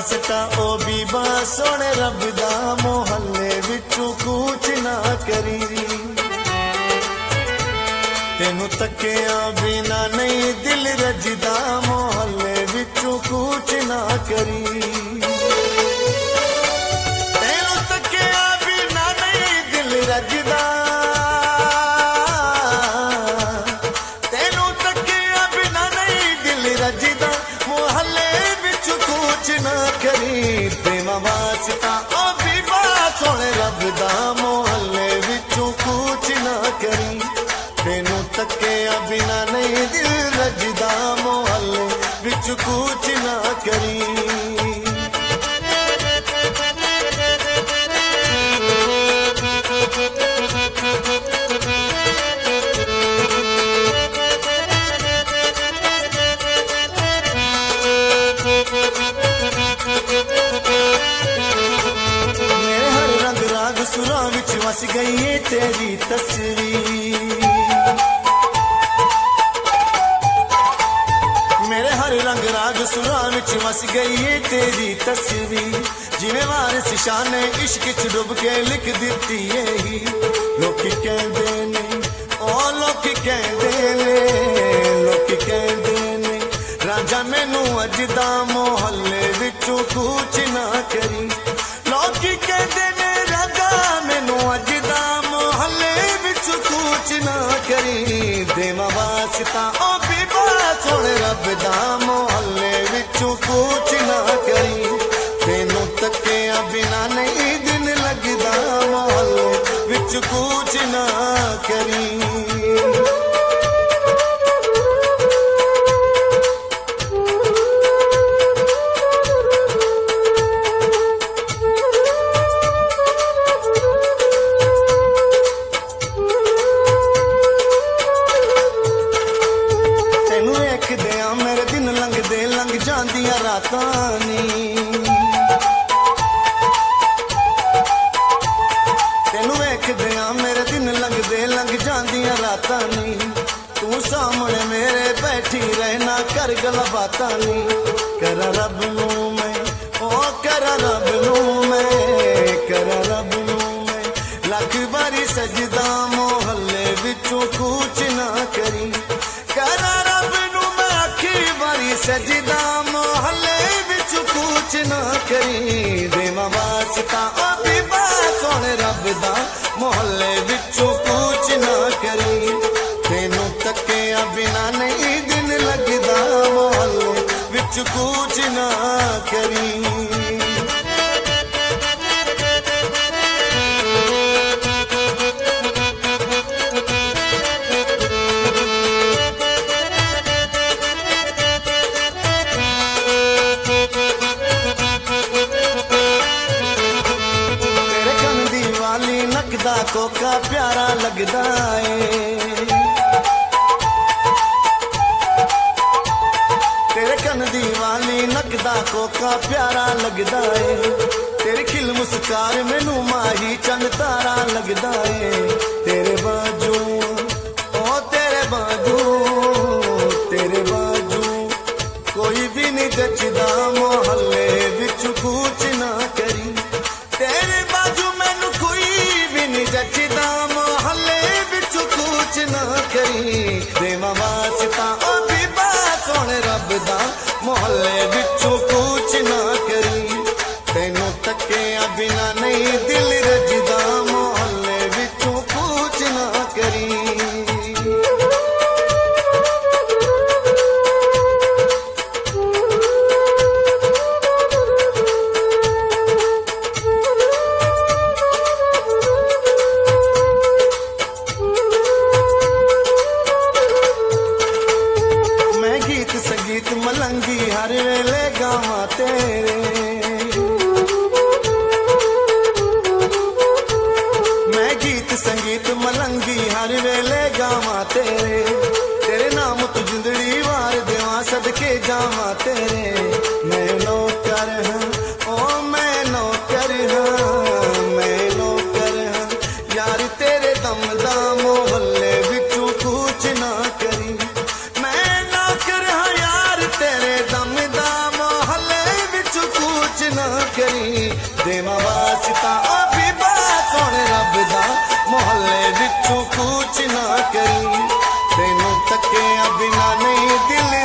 वास्ता ओ बीबा सोने रब दा मोहल्ले विचों कूच ना करी तेनू तकिया बिना नहीं दिल रजदा मोहल्ले विचों कूच ना करी तेनू तकिया बिना नहीं दिल रजदा तेनू तकिया बिना नहीं दिल रजदा मोहल्ले विचों कूच ना करी तेरा वास्ता ओ बीबा सोने रब दा मोहल्ले विचों कूच ना करी तेनू तकिया बिना नहीं दिल रजदा मोहल्ले विच कूच ना करी मेरे हर रंग राग सुरां विच वस गई है तेरी तस्वीर मेरे हर रंग राग सुरां विच वस गई है तेरी तस्वीर जिवें वारिस शाह ने इश्क च डुब के लिख दिती है ही लोकी कहंदे ने ओ लोकी कहंदे ने राजा मैनू अजदा मोहल्ले विचों कूच ना करी लोकी कहंदे ने राजा मैनू अजदा मोहल्ले विचों कूच ना करी देवा वास्ता ओ बीबा सोने रब दा मोहल्ले विचों कूच ना करी तेनू तकिया बिना नहीं दिन लगदा मोहल्ले विच कूच ना करी मेरे दिन लंघदे लंघ जांदियां रातां नी तेनू वेखदियां मेरे दिन लंघदे लंघ जांदियां रातां नी तू सामने मेरे बैठी रहना कर गल्लां बातां नी करा रब नू मैं ओ करा रब नू मैं करा रब नू मैं लख बारी सजदा मोहल्ले विचों कूच ना करी करा रब सजदा मोहल्ले विच कूच ना करी देवा वास्ता ओ बीबा सोने रब दा मोहल्ले विचों कूच ना करी तेनू तकिया बिना नहीं दिन लगदा मोहल्ले विच कूच ना करी नकदा कोका प्यारा लगदा है तेरे कन दी वाली नकदा कोका प्यारा लगदा है तेरी खिल मुस्कार मैनू माही चंद तारा लगदा है तेरे बाजू ओ तेरे बाजू कोई भी नहीं जचदा मोहल्ले विच कूच ना करी तेरे बाजू मैनू कोई भी नहीं जचदा मोहल्ले विच कूच ना करी देवा वास्ता ओ बीबा सोने रब दा मोहल्ले विचों कूच ना करी तेनू तकिया बिना नहीं दिल रजदा मोहल्ले विचों कूच ना करी संगीत मलंगी हर वेले गावां तेरे सिता अभी बात सोने रब दा मोहल्ले विचों कूच ना करी तेनू तके बिना नहीं दिल